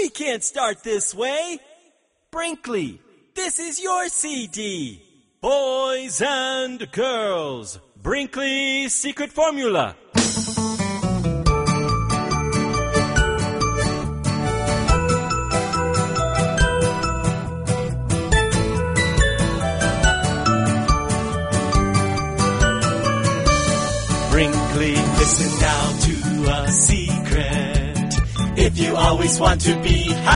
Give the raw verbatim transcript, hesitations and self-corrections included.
We can't start this way. Brinkley, this is your C D. Boys and girls, Brinkley's secret formula. Brinkley, listen now to a secret. If you always want to be happy,